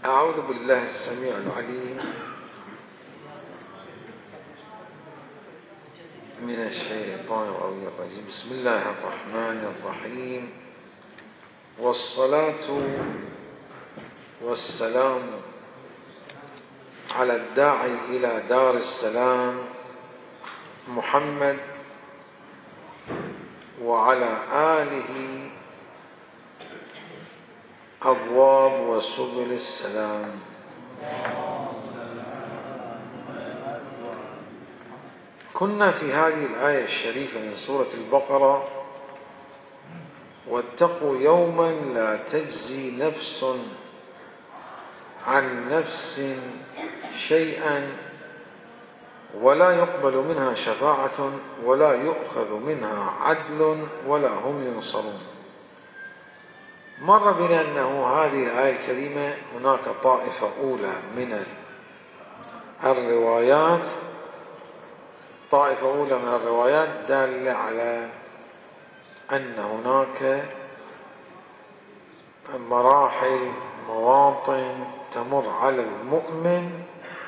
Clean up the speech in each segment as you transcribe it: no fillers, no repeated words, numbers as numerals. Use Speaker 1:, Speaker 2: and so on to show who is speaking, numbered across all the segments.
Speaker 1: أعوذ بالله السميع العليم من الشيطان الرجيم. بسم الله الرحمن الرحيم، والصلاة والسلام على الداعي إلى دار السلام محمد وعلى آله أبواب وسبل السلام. كنا في هذه الآية الشريفة من سورة البقرة: واتقوا يوما لا تجزي نفس عن نفس شيئا ولا يقبل منها شفاعة ولا يؤخذ منها عدل ولا هم ينصرون. مر بنا أنه هذه الآية الكريمة هناك طائفة أولى من الروايات، دالة على أن هناك مراحل، مواطن تمر على المؤمن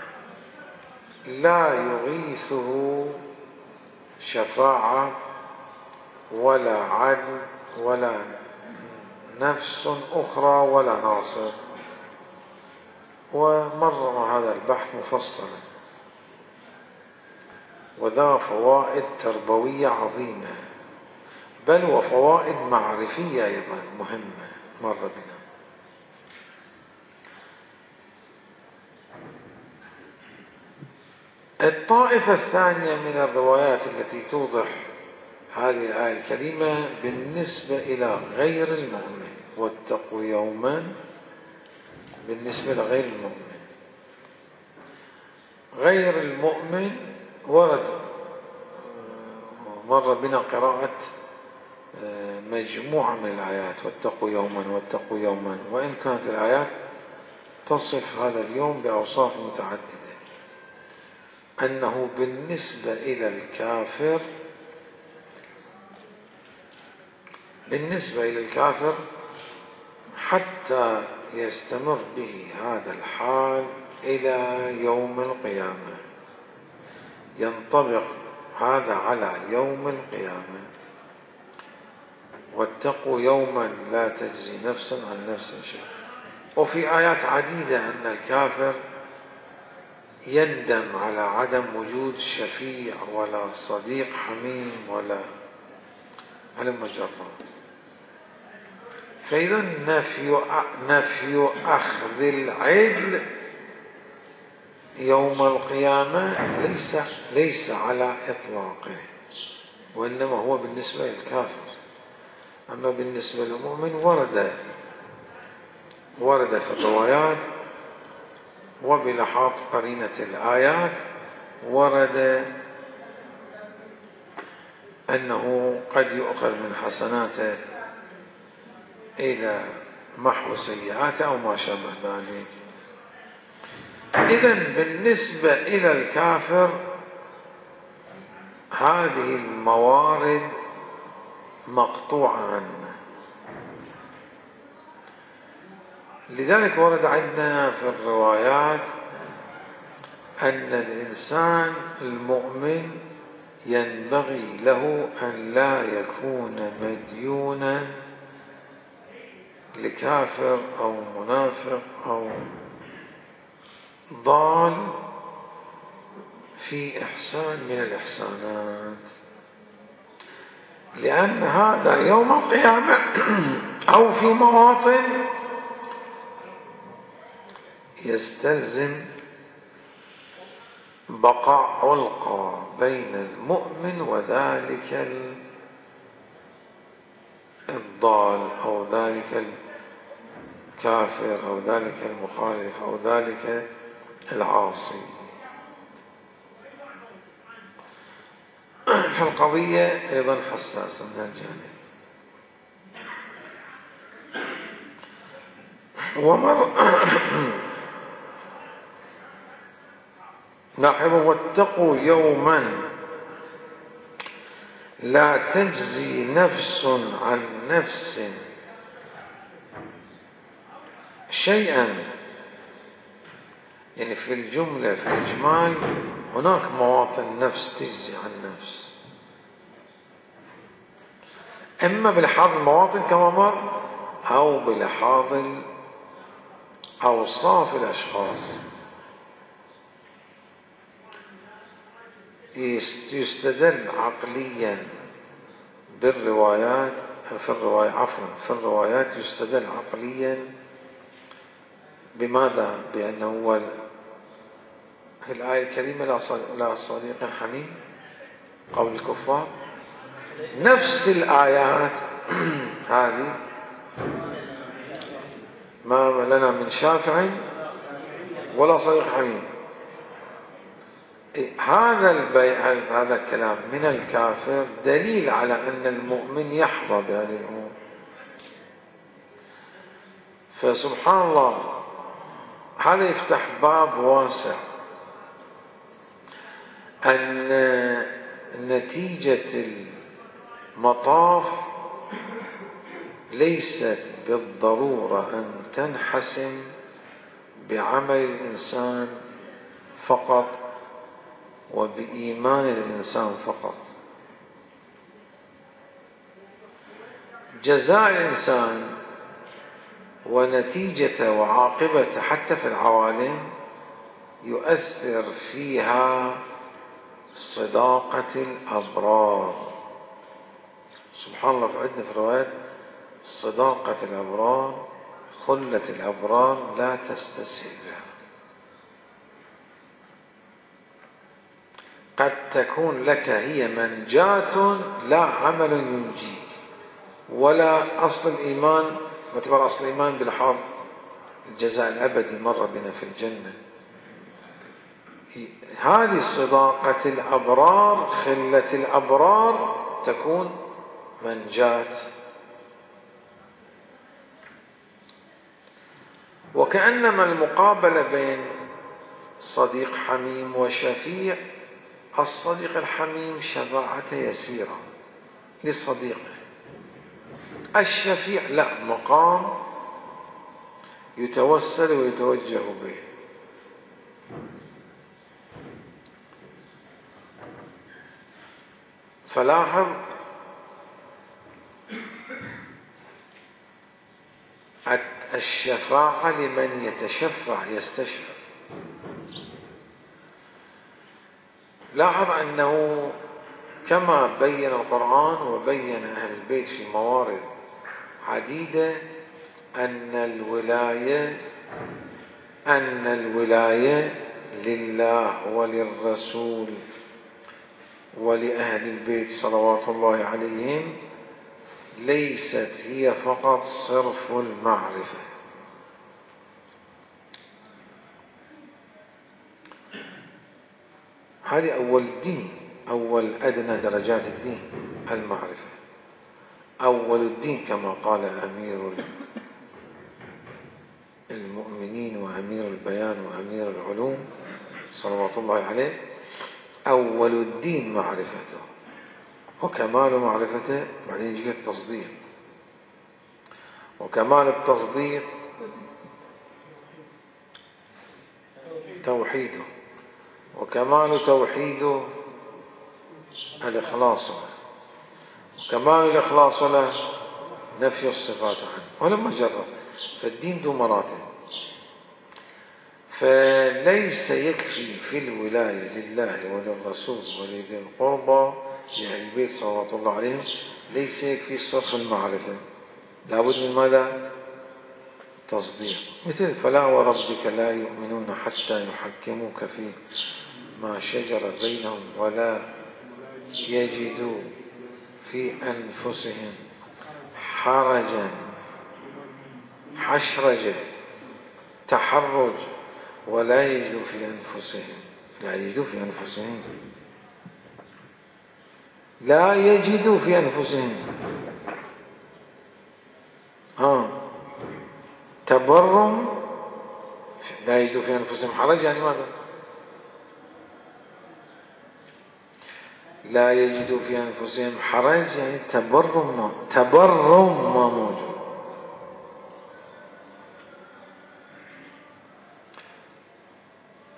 Speaker 1: لا يغيثه شفاعة ولا عدل ولا نفس أخرى ولا ناصر. ومر هذا البحث مفصلا، وذا فوائد تربوية عظيمة، بل وفوائد معرفية أيضا مهمة مر بنا. الطائفة الثانية من الروايات التي توضح هذه الآية الكريمة بالنسبة إلى غير المؤمن: واتقوا يوما، بالنسبة لغير المؤمن. غير المؤمن ورد مر بنا قراءة مجموعة من الآيات: واتقوا يوما واتقوا يوما، وإن كانت الآيات تصف هذا اليوم بأوصاف متعددة. أنه بالنسبة إلى الكافر حتى يستمر به هذا الحال إلى يوم القيامة، ينطبق هذا على يوم القيامة. واتقوا يوما لا تجزي نفس عن نفس شيء. وفي آيات عديدة أن الكافر يندم على عدم وجود شفيع ولا صديق حميم ولا علم مجرد. فإذا نفي أخذ العدل يوم القيامة ليس على إطلاقه، وإنما هو بالنسبة للكافر. أما بالنسبة للمؤمن ورد في الروايات وبلحاظ قرينة الآيات ورد أنه قد يؤخذ من حسناته إلى محو سيئاته أو ما شابه ذلك. إذن بالنسبة إلى الكافر هذه الموارد مقطوعة عنه. لذلك ورد عندنا في الروايات أن الإنسان المؤمن ينبغي له أن لا يكون مديونا لكافر أو منافق أو ضال في إحسان من الإحسانات، لأن هذا يوم القيامة أو في مواطن يستلزم بقاء علقة بين المؤمن وذلك الضال أو ذلك الكافر أو ذلك المخالف أو ذلك العاصي. فالقضية أيضا حساسة من الجانب. لاحظوا: واتقوا يوما لا تجزي نفس عن نفس شيئا يعني في الجملة في الإجمال هناك مواطن نفس تجزي عن نفس، إما بلحاظ المواطن كما مر أو بلحاظ أوصاف الأشخاص. يستدل عقليا بالروايات في الروايات يستدل عقليا بماذا؟ بأنه في الآية الكريمة لا صديق حميم قول الكفار، نفس الآيات هذه ما لنا من شافع ولا صديق حميم. هذا الكلام من الكافر دليل على أن المؤمن يحظى بهذه الأمور. فسبحان الله هذا يفتح باب واسع أن نتيجة المطاف ليست بالضرورة أن تنحسم بعمل الإنسان فقط وبإيمان الإنسان فقط. جزاء الإنسان ونتيجته وعاقبته حتى في العوالم يؤثر فيها صداقة الأبرار. سبحان الله، عندنا في الروايات صداقة الأبرار خلة الأبرار لا تستسهل بها. قد تكون لك هي منجاة لا عمل ينجيك ولا أصل الإيمان، واعتبر أصل الإيمان بلحاظ الجزاء الأبدي مر بنا في الجنة. هذه صداقة الأبرار خلة الأبرار تكون منجاة. وكأنما المقابلة بين صديق حميم وشفيع، الصديق الحميم شفاعته يسيرة لصديقه، الشفيع لا، مقام يتوسل ويتوجه به. فلاحظ الشفاعة لمن يتشفع يستشفع. لاحظ أنه كما بين القرآن وبين أهل البيت في موارد عديدة أن الولاية لله وللرسول ولأهل البيت صلوات الله عليهم ليست هي فقط صرف المعرفة. هذه أول الدين، أول أدنى درجات الدين المعرفة، أول الدين كما قال أمير المؤمنين وأمير البيان وأمير العلوم صلوات الله عليه، أول الدين معرفته، وكمال معرفته بعدين يجي التصديق، وكمال التصديق توحيده، وكمال توحيده الإخلاص له، وكمال الإخلاص له نفي الصفات عنه. ولما جرب فالدين ذو مراتب، فليس يكفي في الولاية لله وللرسول ولذي القربى لأهل البيت صلوات الله عليهم، ليس يكفي صرف المعرفة، لابد من ماذا؟ تصديق. مثل فلا وربك لا يؤمنون حتى يحكموك في ما شجر بينهم ولا يجدوا في أنفسهم حرجا حشرجة تحرج ولا يجدوا في أنفسهم لا يجدوا في أنفسهم لا يجدوا في أنفسهم تبرم، لا يجدوا في أنفسهم حرج يعني ماذا؟ لا يجدوا في أنفسهم حرج يعني تبرم ما موجود.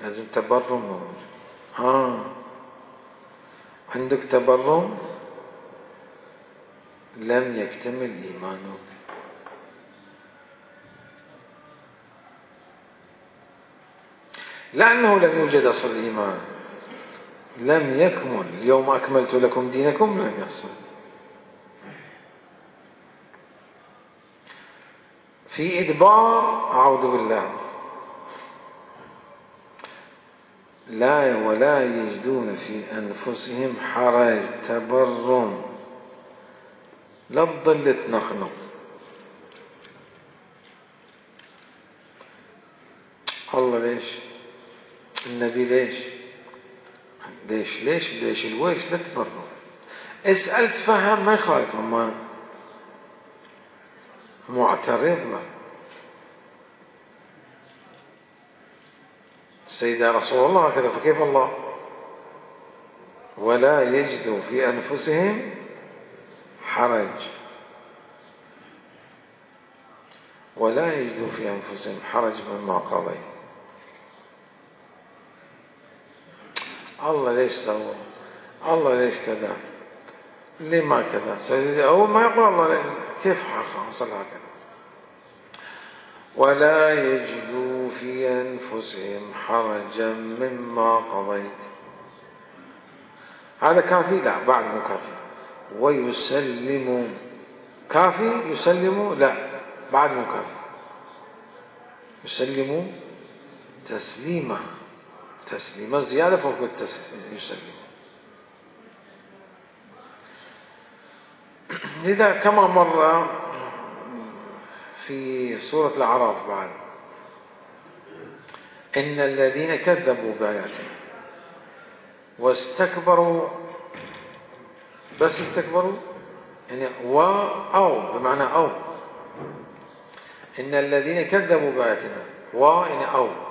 Speaker 1: لازم تبرم موجود. عندك تبرم لم يكتمل إيمانك. لأنه لم يوجد أصل الإيمان، لم يكمل. اليوم أكملت لكم دينكم، لم يحصل. في إدبار، أعوذ بالله، لا ولا يجدون في أنفسهم حرج، تبرم، لا تضل تنخنق. الله ليش؟ النبي ليش؟ ليش الويش؟ لا تبرم. اسأل تفهم ما يخالف، أما معترض لا. سيدنا رسول الله هكذا، فكيف الله؟ ولا يجدوا في أنفسهم حرج، ولا يجدوا في أنفسهم حرج مما قضيت. الله ليش سوى؟ الله ليش كذا؟ ليه ما كذا؟ سيدي أول ما يقول الله كيف حصل هكذا؟ ولا يجدوا في أنفسهم حرجا مما قضيت. هذا كافي؟ لا، بعد مو كافي. ويسلموا، كافي يسلموا؟ لا، بعد مو كافي. يسلموا تسليما، تسليما زيادة فوق يسلموا. لذا كما مر في سورة الأعراف بعد، إن الذين كذبوا بآياتنا واستكبروا، بس استكبروا يعني أو بمعنى أو، إن الذين كذبوا بآياتنا يعني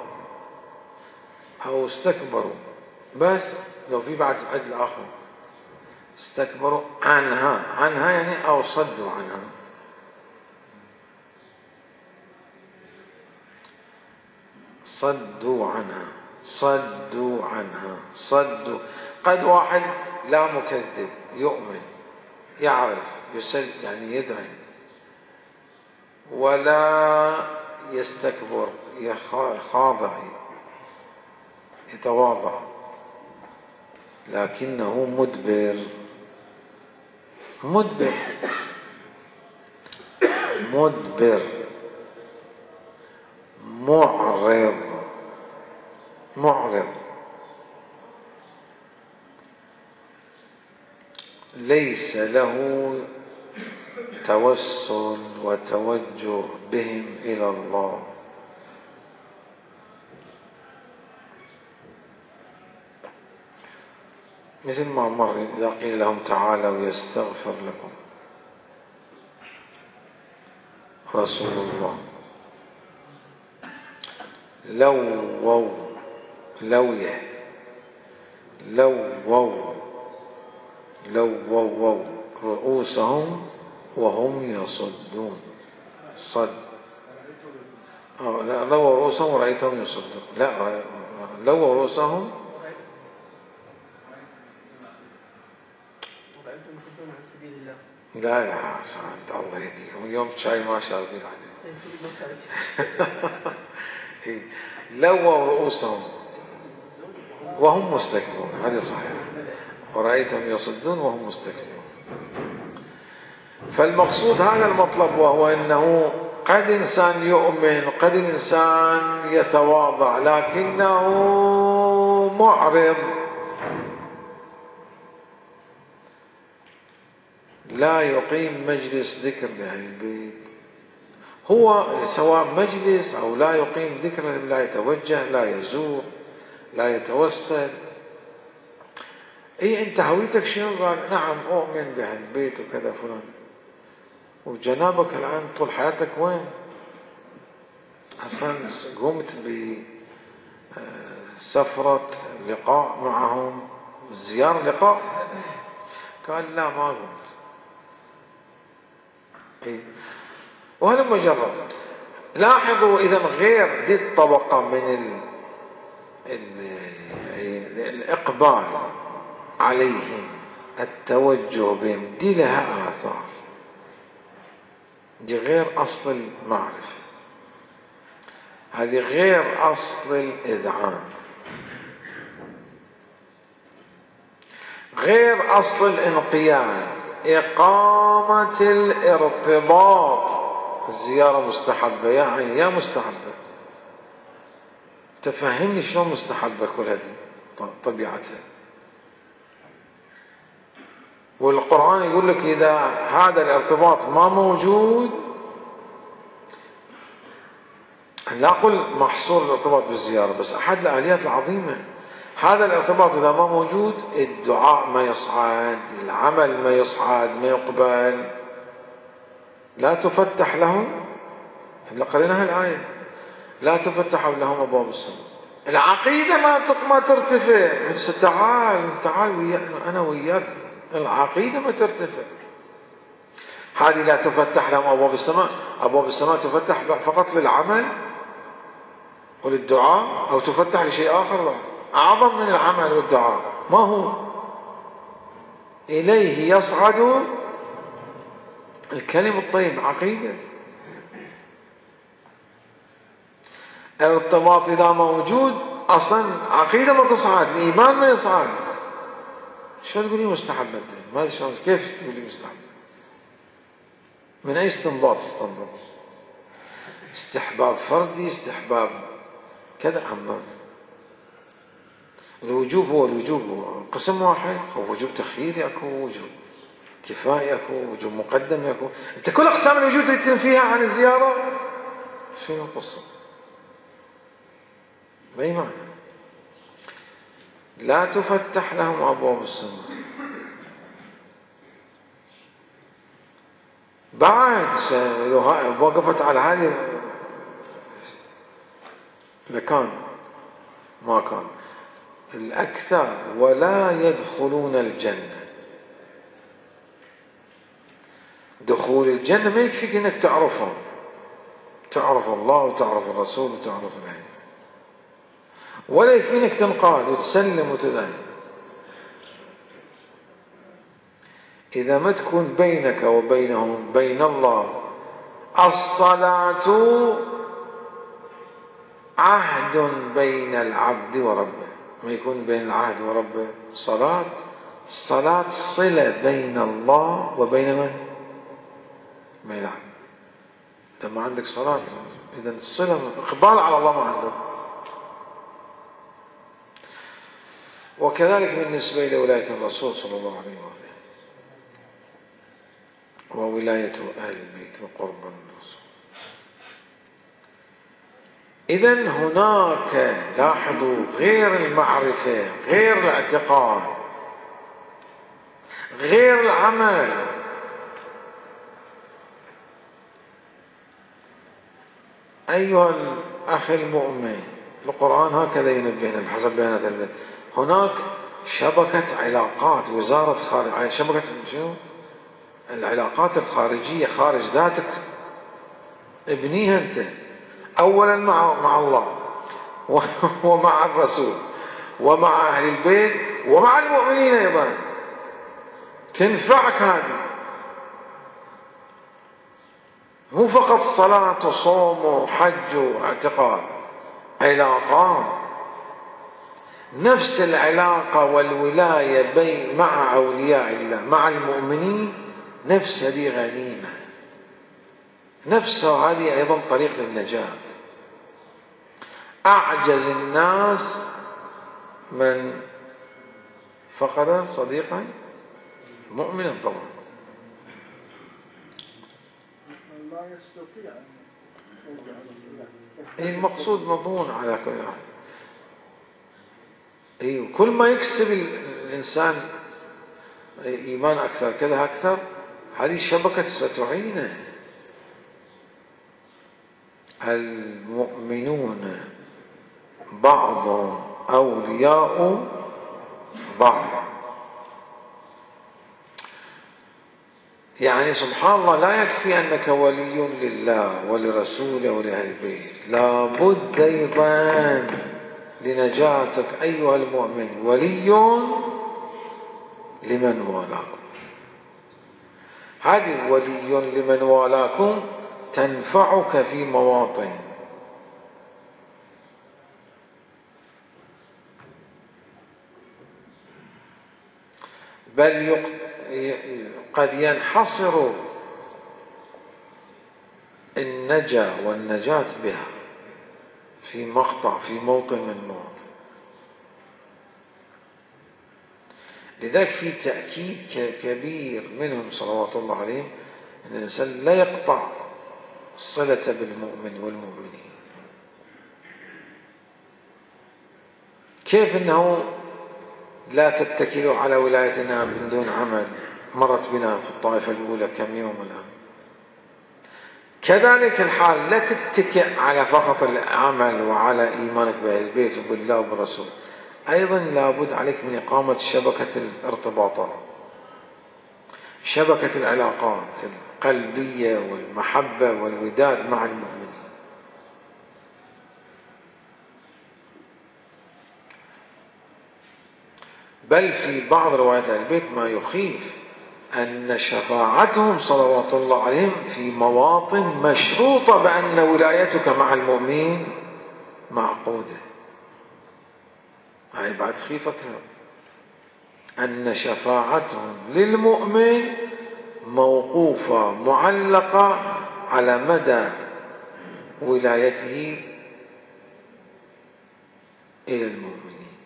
Speaker 1: أو استكبروا، بس لو في بعد عدل آخر، استكبروا عنها يعني أو صدوا عنها. صدوا عنها. قد واحد لا مكذب، يؤمن، يعرف، يعني يدعي، ولا يستكبر، خاضع، يتواضع، لكنه مدبر، معرض، ليس له توسل وتوجه بهم إلى الله. مثل ما مر إذا قيل لهم تعالوا يستغفر لكم رسول الله، لووا رؤوسهم وهم يصدون. لووا رؤوسهم ورأيتهم يصدون. لا، لووا رؤوسهم لا يا سعد، الله يهديكم، اليوم شاي ما شاربين عليه. لووا رؤوسهم وهم مستكبرون، هذا صحيح، ورأيتهم يصدون وهم مستكبرون. فالمقصود هذا المطلب، وهو أنه قد إنسان يؤمن، قد إنسان يتواضع، لكنه معرض، لا يقيم مجلس ذكر لأهل البيت، هو سواء مجلس أو لا يقيم ذكر، لا يتوجه، لا يزور، لا يتوسل. أنت هويتك شنو؟ قال نعم أؤمن بأهل البيت وكذا فلان، وجنابك الآن طول حياتك وين؟ أصلا قمت بسفرة لقاء معهم، زيارة لقاء؟ قال لا، ما قمت. وهذا مجرد. لاحظوا إذا غير دي الطبقة من الإقبال عليهم، التوجه بهم، دي لها آثار، دي غير أصل المعرفة، هذه غير أصل الإذعان، غير أصل الانقياد، إقامة الارتباط. الزيارة مستحبة يعني يا مستحبة، تفهمني شلون مستحبة كل هذه طبيعتها. والقرآن يقول لك إذا هذا الارتباط ما موجود، لا أقول محصور الارتباط بالزيارة، بس أحد الآليات العظيمة، هذا الارتباط إذا ما موجود الدعاء ما يصعد، العمل ما يصعد، ما يقبل، لا تفتح لهم، اللي قريناها الآية، لا تفتح لهم أبواب السماء، العقيدة ما ترتفع. تعال أنا وياك، العقيدة ما ترتفع، هذه لا تفتح لهم أبواب السماء. أبواب السماء تفتح فقط للعمل وللدعاء، أو تفتح لشيء آخر أعظم من العمل والدعاء، ما هو؟ إليه يصعد الكلم الطيب، عقيدة. الارتباط إذا موجود أصلا عقيدة ما تصعد، الإيمان ما يصعد. شو تقولي مستحبة؟ ما أدري شلون، كيف تقولي مستحبة؟ من أي استنباط استنبط؟ استحباب فردي، استحباب كذا. أما الوجوب هو الوجوب قسم واحد، هو وجوب تخييري أكو، وجوب كفاية أكو، وجوب مقدم أكو. أنت كل أقسام الوجود اللي تنفيها عن الزيارة، شنو القصة؟ بأي معنى؟ لا تفتح لهم أبواب السماء. بعد وقفت على هذه لكان ما كان الأكثر ولا يدخلون الجنة. دخول الجنة ما يكفيك إنك تعرفهم، تعرف الله وتعرف الرسول وتعرف العلم، ولا يكفي إنك تنقاد وتسلم وتدين. إذا ما تكون بينك وبينهم بين الله الصلاة، عهد بين العبد وربه، ما يكون بين العهد وربه صلاة، الصلاة صلة بين الله وبين من؟ بين العبد. أنت ما عندك صلاة، إذا الصلة إقبال على الله ما عندك. وكذلك بالنسبة لولاية الرسول صلى الله عليه وآله، وولاية أهل البيت وقرب الرسول. إذن هناك، لاحظوا، غير المعرفة، غير الاعتقاد، غير العمل، أيها الأخ المؤمن، القرآن هكذا ينبهنا بحسب بيانات الله. هناك شبكة علاقات، وزارة خارج، شبكة شنو؟ العلاقات الخارجية خارج ذاتك، ابنيها أنت أولا مع الله ومع الرسول ومع أهل البيت ومع المؤمنين أيضا، تنفعك هذه، مو فقط صلاة وصوم وحج واعتقاد، علاقات. نفس العلاقة والولاية مع أولياء الله مع المؤمنين، نفس هذه غنيمة، نفسها هذه أيضا طريق للنجاة. أعجز الناس من فقد صديقا مؤمنا، طبعا لا يستطيع. المقصود مضمون على كل حال. كل ما يكسب الإنسان إيمان أكثر كذا أكثر، هذه الشبكة ستعينه. المؤمنون بعضهم أولياء بعض، يعني سبحان الله، لا يكفي أنك ولي لله ولرسوله ولأهل البيت، لابد أيضا لنجاتك أيها المؤمن ولي لمن والاكم. هذه ولي لمن والاكم تنفعك في مواطن. بل قد ينحصر النجا والنجاة بها في مقطع، في موطن من مواطن. لذلك في تأكيد كبير منهم صلوات الله عليهم أن الإنسان لا يقطع الصلة بالمؤمن والمؤمنين. كيف أنه لا تتكلوا على ولايتنا من دون عمل، مرت بنا في الطائفة الأولى كم يوم الآن. كذلك الحال لا تتكئ على فقط العمل وعلى إيمانك بأهل البيت وبالله وبالرسول، أيضا لابد عليك من إقامة شبكة الارتباطات، شبكة العلاقات القلبية والمحبة والوداد مع المؤمنين. بل في بعض روايات أهل البيت ما يخيف أن شفاعتهم صلوات الله عليهم في مواطن مشروطة بأن ولايتك مع المؤمن معقودة. هاي بعد خيف أكثر، أن شفاعتهم للمؤمن موقوفة معلقة على مدى ولايته إلى المؤمنين.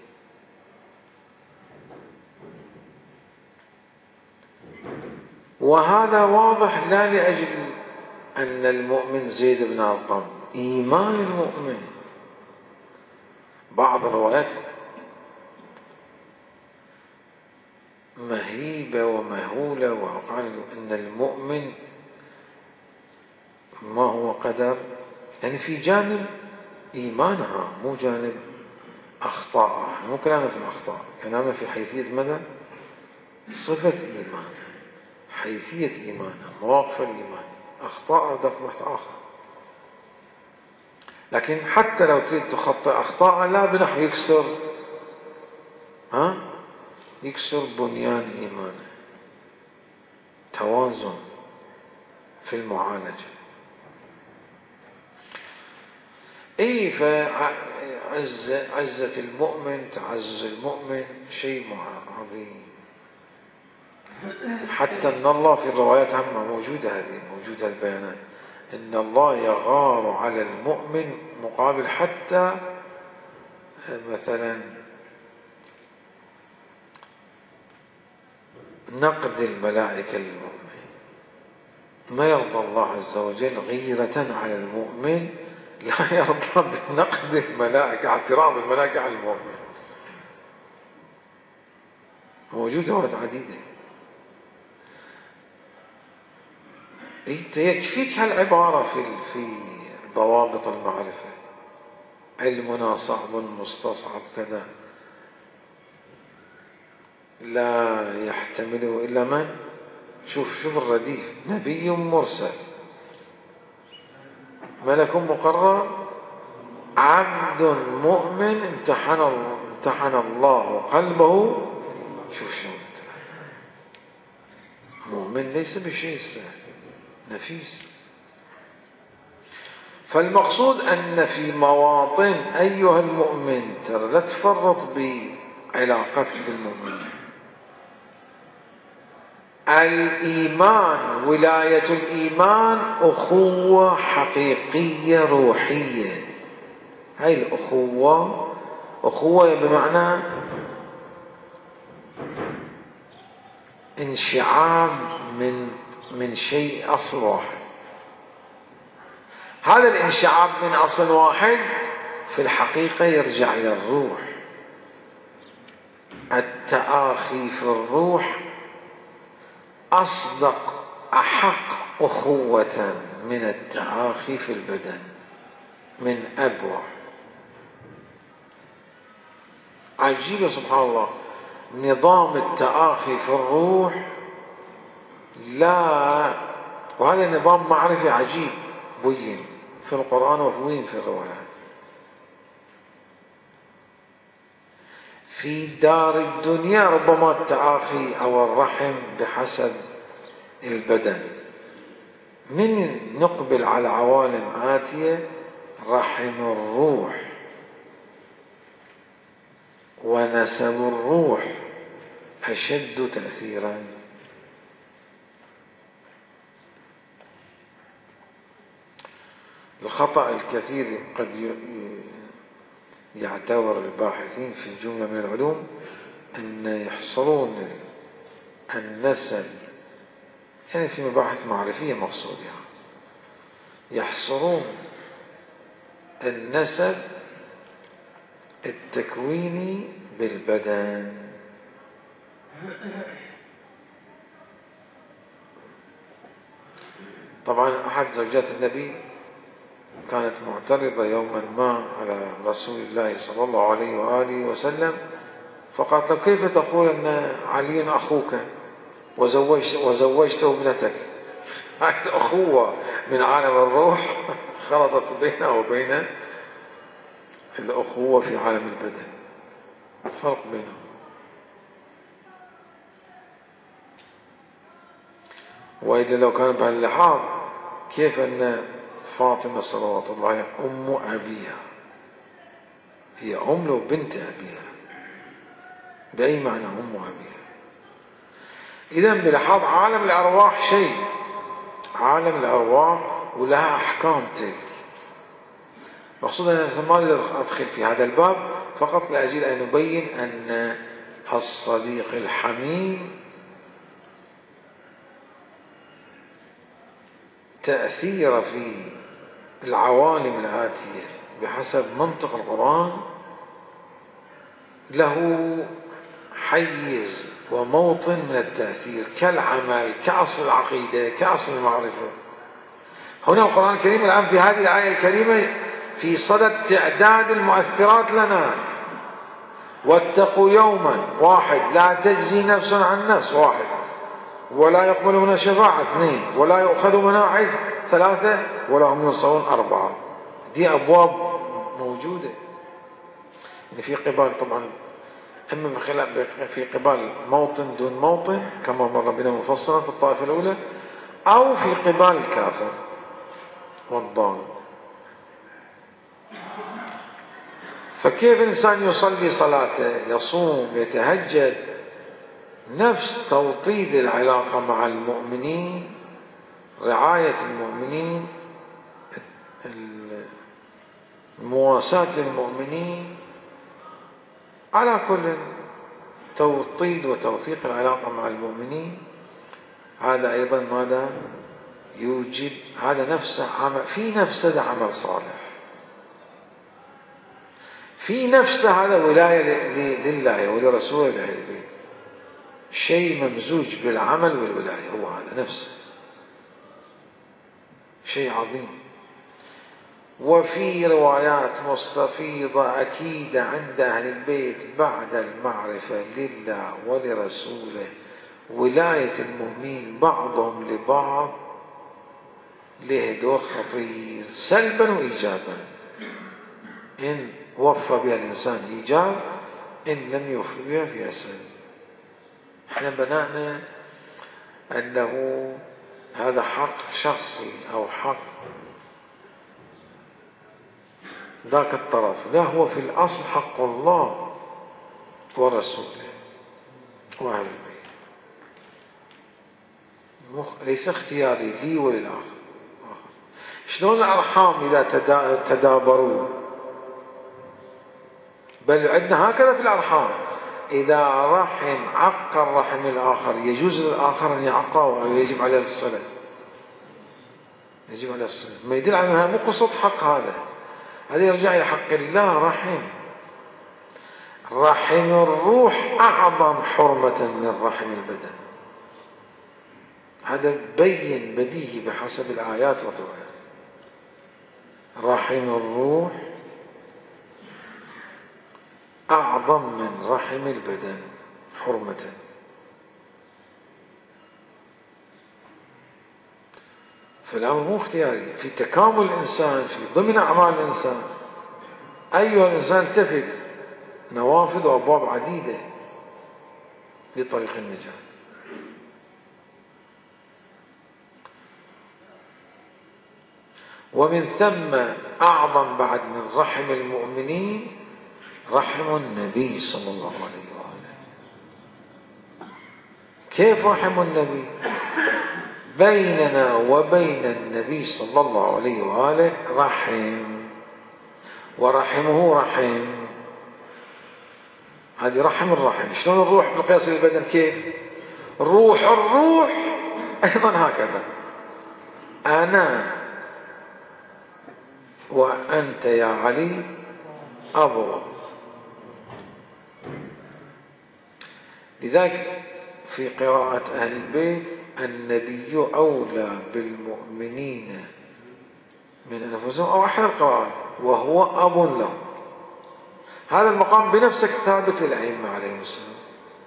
Speaker 1: وهذا واضح لا لأجل أن المؤمن زيد بن أرقم، إيمان المؤمن. بعض الروايات مهيبة ومهولة وقال أن المؤمن ما هو قدر، يعني في جانب إيمانها مو جانب أخطاء. مو كلامه في الأخطاء، كلامه في حيثية مدى صفة إيمانها، حيثية إيمانها، مواقف الإيمان. أخطاء ذاك بحث آخر. لكن حتى لو تريد تخطئ أخطاء لا بنحو يكسر بنيان إيمانه، توازن في المعالجة. فعزة المؤمن، تعزز المؤمن شيء عظيم. حتى أن الله في الروايات عامة موجودة البيانات، إن الله يغار على المؤمن مقابل حتى مثلا نقد الملائكة للمؤمن. ما يرضى الله عز وجل غيرة على المؤمن، لا يرضى بنقد الملائكة، اعتراض الملائكة على المؤمن. موجودة عديدة. يكفيك هالعبارة في ضوابط المعرفة: علمنا صعب مستصعب كذا لا يحتمله إلا من؟ شوف الرديف: نبي مرسل، ملك مقرب، عبد مؤمن امتحن الله قلبه. شوف مؤمن ليس بشيء سهل، نفيس. فالمقصود أن في مواطن أيها المؤمن ترى لا تفرط بعلاقتك بالمؤمنين. الإيمان، ولاية الإيمان أخوة حقيقية روحية. هاي أخوة بمعنى انشعاب من شيء أصل واحد. هذا الانشعاب من أصل واحد في الحقيقة يرجع إلى الروح. التآخي في الروح أصدق أحق أخوة من التآخي في البدن، من أبوع. عجيب سبحان الله، نظام التآخي في الروح وهذا نظام معرفي عجيب بين في القرآن وفي الروايات. في دار الدنيا ربما التعافي أو الرحم بحسب البدن. من نقبل على عوالم آتية رحم الروح ونسب الروح أشد تأثيرا. الخطأ الكثير قد يعتبر الباحثين في جملة من العلوم أن يحصرون النسب، يعني في مباحث معرفية مقصود، يحصرون النسب التكويني بالبدن. طبعا أحد زوجات النبي كانت معترضة يوما ما على رسول الله صلى الله عليه وآله وسلم، فقالت له: كيف تقول أن علي أخوك وزوجته ابنتك؟ هاي الأخوة من عالم الروح خلطت بينه وبين الأخوة في عالم البدن، فرق بينهم. وإلا لو كان بهاللحاظ كيف أن فاطمة صلوات الله عليها أم أبيها، هي أم لو بنت أبيها، بأي معنى أم أبيها؟ إذن بلحاظ عالم الأرواح شيء، عالم الأرواح ولها أحكام تلك. مقصود أن ما أريد أدخل في هذا الباب، فقط لأجل أن نبين أن الصديق الحميم تأثير في العوالم الآتية بحسب منطق القرآن له حيز وموطن من التأثير، كالعمل، كأصل العقيدة، كأصل المعرفة. هنا القرآن الكريم الآن في هذه الآية الكريمة في صدد تعداد المؤثرات لنا. واتقوا يوما، واحد، لا تجزي نفس عن نفس، واحد، ولا يقبل منها شفاعة، اثنين، ولا يؤخذ منها عدل، ثلاثة، ولا هم ينصرون، أربعة. دي أبواب موجودة يعني في قبال، طبعا إما في قبال موطن دون موطن كما مر بنا مفصلا في الطائفة الأولى، أو في قبال الكافر والضال. فكيف الإنسان يصلي صلاته، يصوم، يتهجد؟ نفس توطيد العلاقة مع المؤمنين، رعاية المؤمنين، المواساة للمؤمنين، على كل توطيد وتوثيق العلاقة مع المؤمنين. هذا أيضا ماذا يوجب؟ هذا نفسه عمل، في نفسه عمل صالح، في نفسه هذا ولاية لله ولرسوله لأهل البيت، شيء ممزوج بالعمل والولاية، هو هذا نفسه شيء عظيم. وفي روايات مستفيضة أكيدة عند أهل البيت بعد المعرفة لله ولرسوله، ولاية المؤمنين بعضهم لبعض له دور خطير سلبا وإيجابا. إن وفى بها الإنسان إيجاب، إن لم يوفي بها فيها سلب. احنا بنانا أنه هذا حق شخصي أو حق ذاك الطرف، لا، هو في الأصل حق الله ورسوله وأهل البيت، ليس اختياري لي وللآخر. شلون الأرحام إذا تدابروا؟ بل عندنا هكذا في الأرحام، إذا رحم عق الرحم الآخر يجوز للآخر أن يعقه أو يجب عليه الصلة، يجب عليه الصلة. ما يدل على أنها مو قصة حق، هذا يرجع إلى حق الله. رحم الروح أعظم حرمة من رحم البدن، هذا بين بديهي بحسب الآيات والروايات. رحم الروح أعظم من رحم البدن حرمة. فالأمر مو اختياري، في تكامل الإنسان، في ضمن أعمال الإنسان. أيها الإنسان التفت، نوافذ وأبواب عديدة لطريق النجاة. ومن ثم أعظم بعد من رحم المؤمنين رحم النبي صلى الله عليه وآله. كيف رحم النبي؟ بيننا وبين النبي صلى الله عليه وآله رحم، ورحمه رحم. هذه رحم الرحم. شلون الروح بقياس البدن؟ كيف الروح أيضا هكذا. أنا وأنت يا علي أبو. لذلك في قراءة أهل البيت النبي أولى بالمؤمنين من أنفسهم، أو أحد القراءات وهو أب لهم. هذا المقام بنفسه ثابت للأئمة عليهم السلام.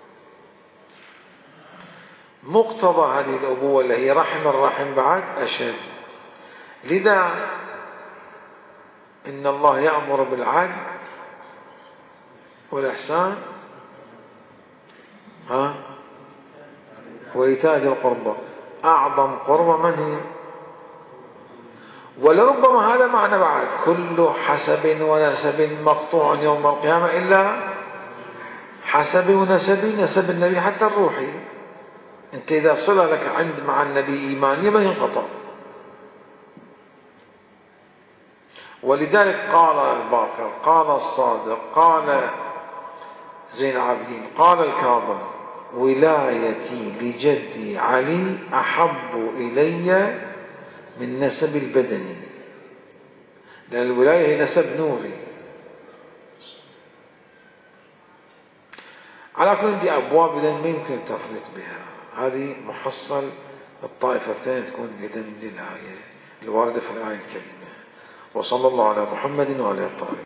Speaker 1: مقتضى هذه الأبوة اللي هي رحم الرحم بعد أشد. لذا إن الله يأمر بالعدل والإحسان وإيتاء ذي القربى. أعظم قربى من هي؟ ولربما هذا معنى بعد كل حسب ونسب مقطوع يوم القيامة إلا حسب ونسب، نسب النبي حتى الروحي. أنت إذا صل لك عند مع النبي إيماني ما ينقطع. ولذلك قال الباقر، قال الصادق، قال زين العابدين، قال الكاظم: ولايتي لجدي علي أحب إلي من نسب البدني، لأن الولاية هي نسب نوري. على كل دي أبواب إذن ما يمكن تفرط بها. هذه محصل الطائفة الثانية تكون إذن للآية الواردة في الآية الكريمة. وصلى الله على محمد وعلى آله الطاهرين.